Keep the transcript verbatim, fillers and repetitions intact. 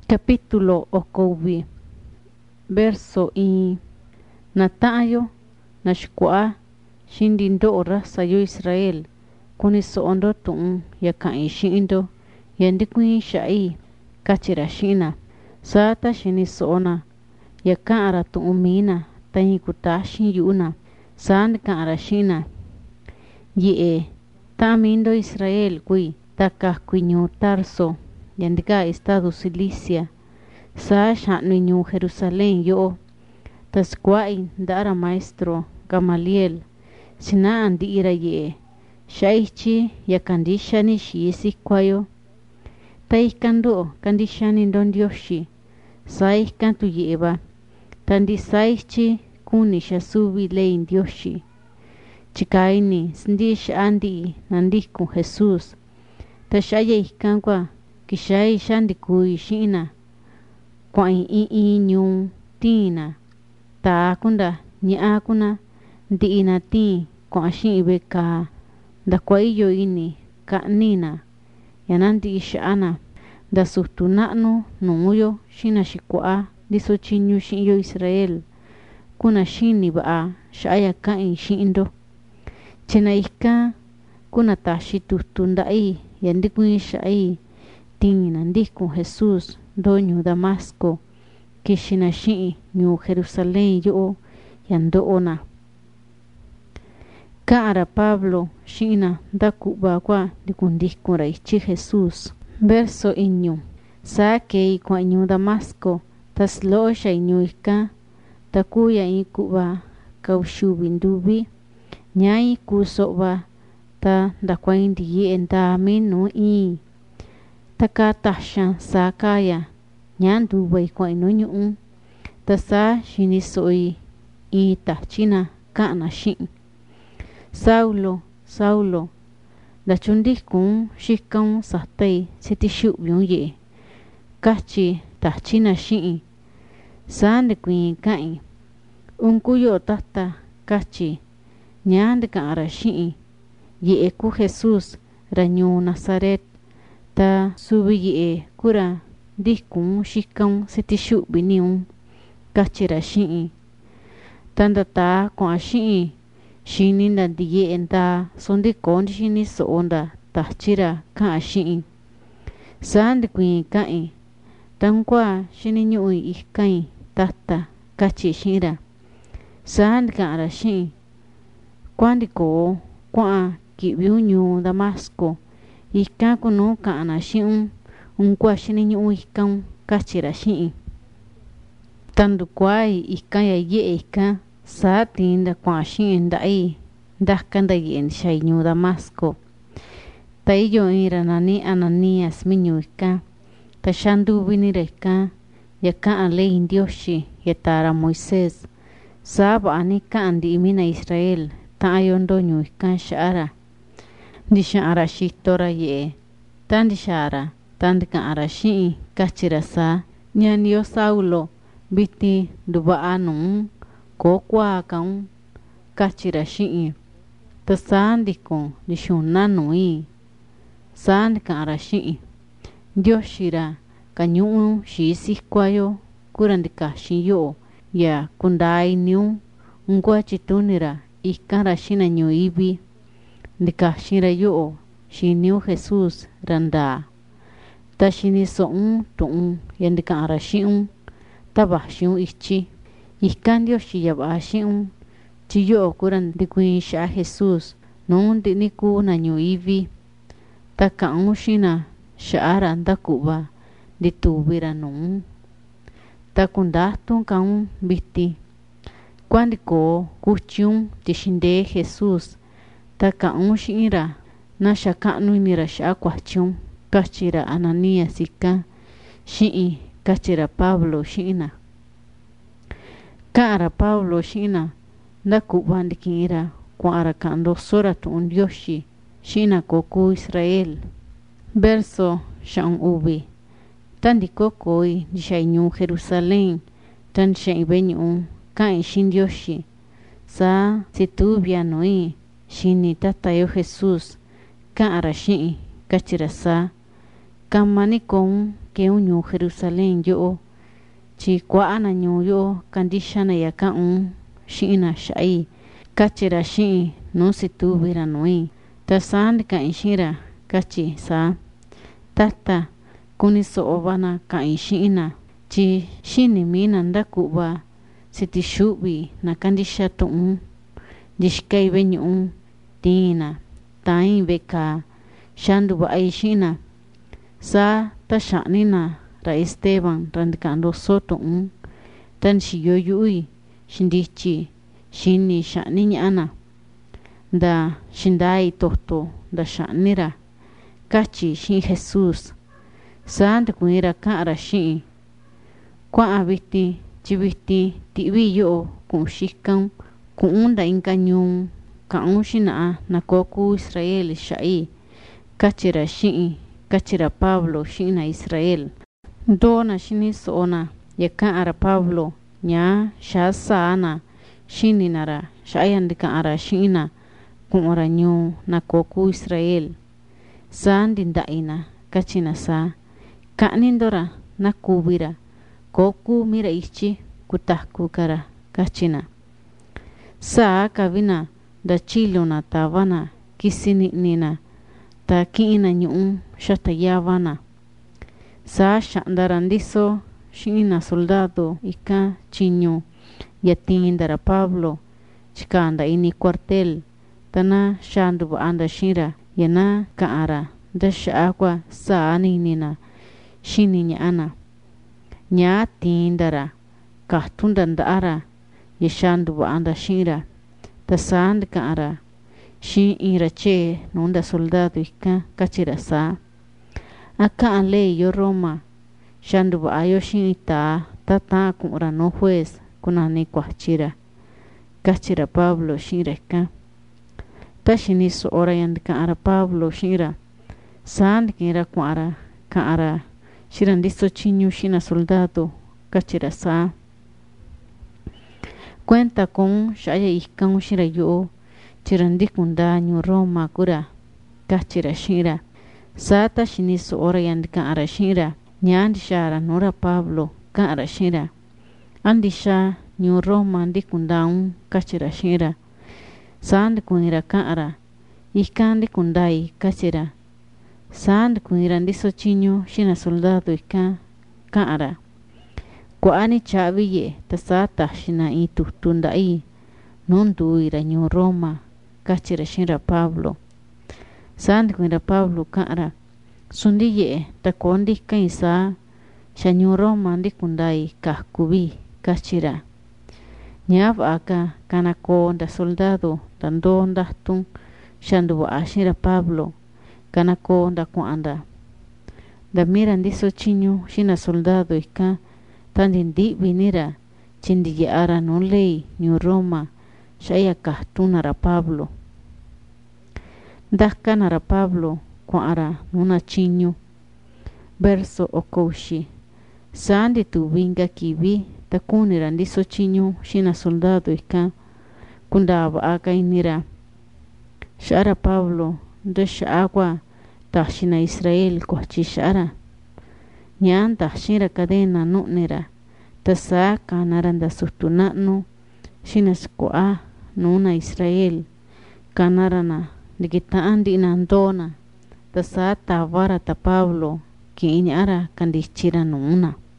Capítulo okowi verso i natayo nashkwa shindindo rasa yo Israel kuni soondo tuun ya kai shindo yandikui shai kachira shina sata shini soona ya kaara tuumina tahi kutashi yuna sand kaara shina ye tamindo Israel kui taka kuinyo Tarso yandika estado Cilicia sa shanu nyu Jerusalén yo taskwai dara maestro Gamaliel sina andi ira ye shaichi ya kandishani shiisi kwayo taikando kandishani ndondioshi sai kantu yeba tandi saichi kuni shasubi lei ndioshi chikaini sindisha andi nandiku Jesus tashaya ikankwa kishai shandi kui shina kwa i i nyu tina ta kunda nya kuna ndiina ti kwa shi beka da kwa iyo ini ka nina yanandi ishana da sutunano numuyo shina shikwa diso chinyu shiyo Israel kuna shini ba shaya kai shindo chena ika kuna tashi tutundai yandikui shai tina ndiku Jesus doño Damasco kishina shi nyu Jerusalén yo yandoona kaara Pablo shina dakuba kwa dikundiku raichi Jesus verso inyu sake kwa nyu Damasco taslo shay nyu ika takuya ikuba kaushubindubi nyai kusoba ta dakwaindi yenda minu i takatasha sakaya nyandu bai kwa inonyu un tasa shini soi i tachina kana shi Saulo Saulo da chundikun shikon satay sitishu ye kachi tachina shi sande kuin kai unkuyo tata kachi nyande kara shi ye ku Jesus ranyu Nazaret ta subi ye kura dikun shikon sitishu biniun kachira shi tanda ta kwa shi shini ndandiye enda sondi kon shini soonda tachira ka shi sand kuin kai tankwa shini nyui ikai tata kachi shira sand kara shi kwandiko kwa kibiunyu Damasco ika kuno kana shiun unkwa shini nyui ikan kachira shi tandu kwai ikaya ye ika satinda kwa shi ndai dakanda yen shaynyu Damasco taiyo ira nani Ananias minyuika tashandu binireka yaka ale indioshi yatara Moises saba anika andi imina Israel tayondo nyuika shara di shara shitora ye tandi shara tandi ka arashi kachirasa nyanyo Saulo biti duba anu ko kwa kan kachira shi ta sandiko ni shunanu i sand ka arashi dioshira kanyu shi sikwayo kurandika shiyo ya kundai niu ngwa chitunira ikara shina nyu ibi ndika shira yo shiniu Jesus randa tashini so'un tu'un yandika arashi taba shiu ichi ikandio shiyaba shiu chiyo kuran dikuin sha Jesus non diniku na nyu ivi taka shina shaara ndakuba ditubira non takundatu kan biti kwandiko kuchun tishinde Jesus taka shira na shakanu nira sha kwachun kachira Ananias ika shi kachira Pablo shina kara Pablo shina ndakuba ndikira kwa arakando suratu undioshi shina koku Israel verso shan ubi tandiko koi dishaynyu Jerusalén tan shaybenyu kai shindioshi sa situbia noi shini tatayo Jesus ka arashi kachirasa kamani kon keu ñuu Jerusalén yo chi kua'ana ñuu yo kandixana yaka un xi'ina xa'i kachira xi'i nu situvira nui ta sandi ka'in xi'ira kachi sa tata kuni so'ovana ka'in xi'ina chi xini mina ndaku'va siti xu'vi na kandixa tu'un dixkai veñu'u tina tain veka xandu va'ai xi'ina sa ta xa'nina ra Esteban randikando sotu'un tan xiyo yu'i xindichi xini xa'ni ña'ana nda xindai toto nda xa'nira kachi xi'in Jesús sa ndikuira ka'ra xi'in kua'a viti chi viti ti'vi yo ku'un xikan ku'un nda inka ñuu ka'un xina'a na koku Israel xa'i kachira xi'in kachira Pablo xi'in na Israel ndona xini so'ona ya ka'ara Pablo ña xa sa'ana xininara xa'ayan dika'ara xi'ina ku'ura ñuu na koku Israel sa ndinda'ina kachina sa ka'nindora na kubira koku mira ichi kutajku kara kachina sa kavina da chilona tavana kisini nina ta ki'ina ñu'un xatayavana sa xa'ndara ndiso xi'ina soldado ika chiñu yatindara Pablo chikanda ini cuartel tana xandu ba'anda xi'ira yana ka'ara da xa'akwa sa ninina xini ña'ana ña tindara kahtunda nda'ara ya xandu ba'anda xi'ira ta sandi ka'ara xi'ira che nunda soldado ika kachira sa aka'an ley yo Roma xandu ba'ayo xi'in ta tata ku'ra no juez kunani kuachira kachira Pablo xi'ira ika ta xini so'ora yandika'ara Pablo xi'ira sandi kira ku'ara ka'ara xi'ra ndiso chiñu xina soldado kachira sa cuenta con xa'aya ikan xi'ra yo chirandikunda ñuu Roma kura kachira xi'ira sa ta xini so'ora yandika'ara xi'ira ñandi xara nura Pablo ka'ara xi'ira andi xa ñuu Roma ndikunda un kachira xi'ira sa ndikuira ka'ara ika ndikundai kachira sa ndikuira ndiso chiñu xina soldado ika ka'ara kua'ani chaviye ta sa taxina in tutu nda'i nunduira ñuu Roma kachira xi'ira Pablo sa ndikuira Pablo ka'ara sundiye ta kondika isa xa ñuu Roma ndikundai kahkubi kachira ñava aka kanako nda soldado tando ndahtun xandu ba'a xi'ira Pablo kanako nda kua'anda nda mira ndiso chiñu xina soldado ika tandi ndi'vinira chindiya'ara nun ley ñuu Roma xa'aya kahtunara Pablo ndajkanara Pablo kua'ara nuna chiñu verso okouxi sa nditubinga kivi takunira ndiso chiñu xina soldado ika kunda ba'a kainira xa'ara Pablo nda xa'akwa taxina Israel kuachi xa'ara ñan taxira cadena nu'nira ta sa kanara nda sutu na'nu xina sku'a nuna Israel kanarana ndikita'an ndi'na ndona ta sa tavara ta Pablo ki'iñara kandichira nuna